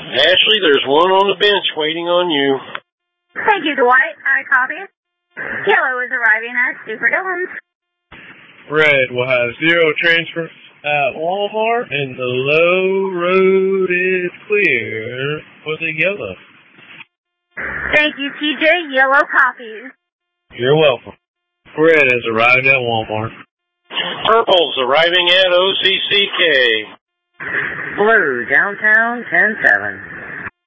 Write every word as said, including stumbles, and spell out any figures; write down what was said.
Ashley, there's one on the bench waiting on you. Thank you, Dwight. I copy. Yellow is arriving at Super Dillon's. Red will have zero transfers at Walmart, and the low road is clear for the yellow. Thank you, T J. Yellow copies. You're welcome. Red has arrived at Walmart. Purple's arriving at O C C K. Blue, downtown, ten seven.